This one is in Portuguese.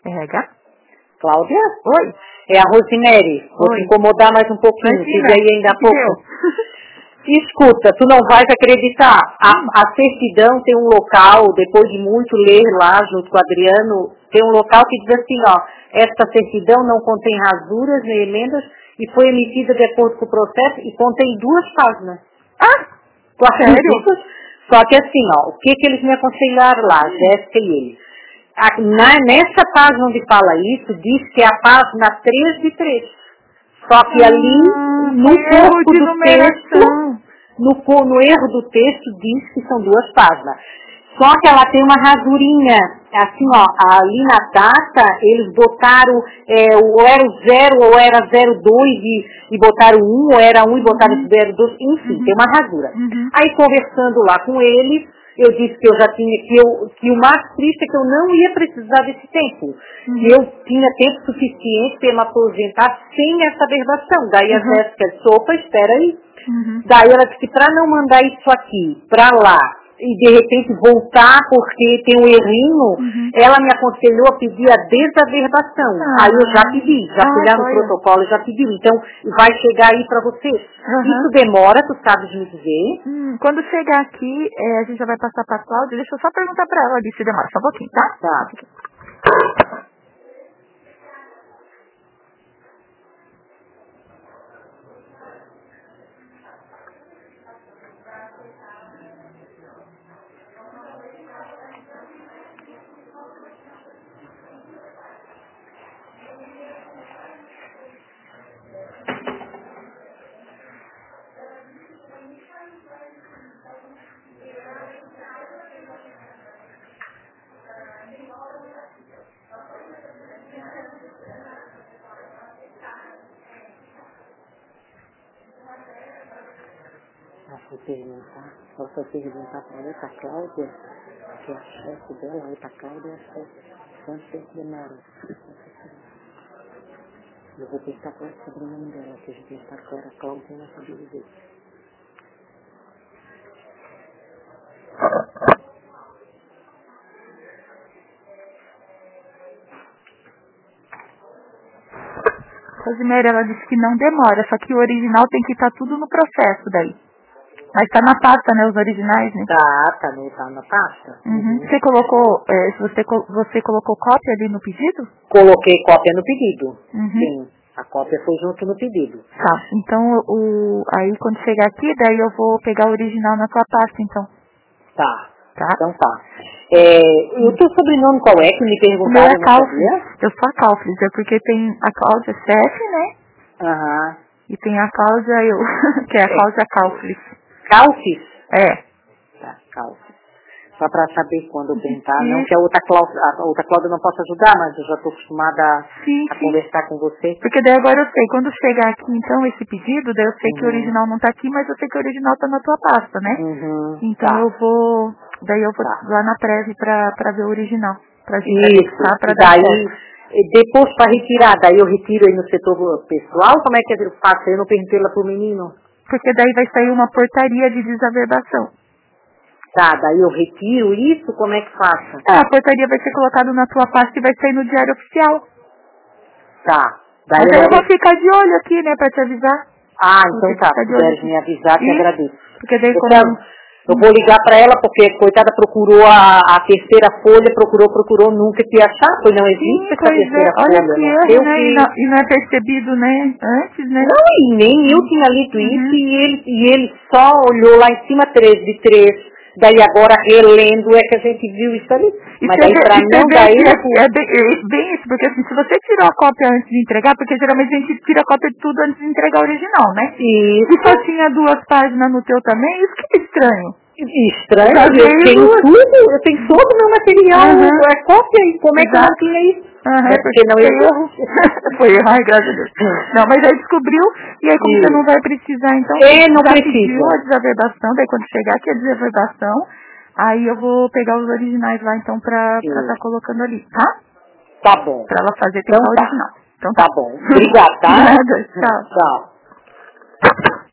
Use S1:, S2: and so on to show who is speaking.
S1: RH?
S2: Cláudia?
S1: Oi.
S2: É a Rosemary. Vou te incomodar mais um pouquinho.
S1: Imagina,
S2: tive aí ainda há pouco. Escuta, tu não vais acreditar. A certidão tem um local, depois de muito ler lá junto com o Adriano, tem um local que diz assim, ó, esta certidão não contém rasuras nem emendas e foi emitida de acordo com o processo e contém 2 páginas. Tu acreditas? Só que assim, ó, o que eles me aconselharam lá, Jéssica e ele? Nessa página onde fala isso, diz que é a página 3 de 3. Só que ali, no corpo do texto, no erro do texto, diz que são 2 páginas. Só que ela tem uma rasurinha, assim, ó, ali na data, eles botaram, ou era o 0, ou era 02 e botaram 1, ou era 1 e botaram 02, enfim, tem uma rasura. Aí conversando lá com eles, eu disse que eu já tinha, que o mais triste é que eu não ia precisar desse tempo. Que eu tinha tempo suficiente para me aposentar sem essa verbação. Daí a Jéssica disse, opa, espera aí. Daí ela disse que para não mandar isso aqui para lá e de repente voltar porque tem um errinho, ela me aconselhou a pedir a desaverbação. Aí eu já pedi, já fui lá no protocolo, já pedi. Então vai chegar aí para vocês. Isso demora, tu sabes me dizer?
S1: Quando chegar aqui, a gente já vai passar para a Cláudia. Deixa eu só perguntar para ela se demora. Só um pouquinho, tá?
S2: Tá. Posso perguntar para a outra Cláudia, que é a chefe dela, a outra Cláudia é a chefe. Quanto tempo demora? Eu vou pensar qual é o sobrenome dela, que a gente está agora, a Cláudia não sabia dizer.
S1: Rosemary, ela disse que não demora, só que o original tem que estar tudo no processo daí. Mas tá na pasta, né, os originais, né?
S2: Tá na pasta.
S1: Você colocou, você colocou cópia ali no pedido?
S2: Coloquei cópia no pedido. Sim, a cópia foi junto no pedido.
S1: Tá, então aí quando chegar aqui, daí eu vou pegar o original na tua pasta, então.
S2: Tá. Então tá. O
S1: Uhum.
S2: teu sobrenome qual é? Que me perguntaram,
S1: eu não sabia? Eu sou a Calflis, é porque tem a Cláudia chefe, né? E tem a Cláudia que é a Cláudia Calflis.
S2: Calfis?
S1: É.
S2: Tá, Calfis. Só para saber quando eu perguntar, não que a outra Cláudia não possa ajudar, mas eu já estou acostumada a conversar com você.
S1: Porque daí agora eu sei, quando chegar aqui então esse pedido, daí eu sei que o original não está aqui, mas eu sei que o original está na tua pasta, né? Então eu vou lá na Preve para ver o original. Pra gente pra
S2: daí, depois para retirar, daí eu retiro aí no setor pessoal, como é que eu faço? Eu não perguntei lá pro menino.
S1: Porque daí vai sair uma portaria de desaverbação.
S2: Tá, daí eu retiro isso, como é que faço?
S1: A portaria vai ser colocada na tua pasta e vai sair no diário oficial.
S2: Tá.
S1: Daí eu vou ficar de olho aqui, né, pra te avisar.
S2: Então tá, se puderes me avisar, te agradeço.
S1: Porque daí
S2: eu vou ligar pra ela, porque coitada procurou a terceira folha, procurou, nunca te achar, pois não existe essa terceira folha.
S1: Olha que erro, né, e não é percebido, né, antes, né?
S2: Não, e nem eu tinha lido isso, e ele só olhou lá em cima 3 de 3. Daí agora, relendo, é que a gente viu isso ali. Mas daí pra não dar
S1: é bem isso, porque assim, se você tirou a cópia antes de entregar, porque geralmente a gente tira a cópia de tudo antes de entregar o original, né?
S2: Isso.
S1: E só tinha 2 páginas no teu também, isso que é estranho.
S2: Estranho, eu tenho tudo, eu tenho todo o meu material, é cópia, e como é que eu não tinha isso?
S1: Porque não erro. Foi erro, ai, graças a Deus. Não, mas aí descobriu, e aí como você não vai precisar, então
S2: não
S1: já
S2: precisa.
S1: pediu a desaverbação, daí quando chegar aqui a desaverbação, aí eu vou pegar os originais lá então pra estar colocando ali, tá?
S2: Tá bom.
S1: Pra ela fazer tem o original. Então
S2: tá bom. Obrigada, tá?
S1: Nada, tchau.
S2: Tchau.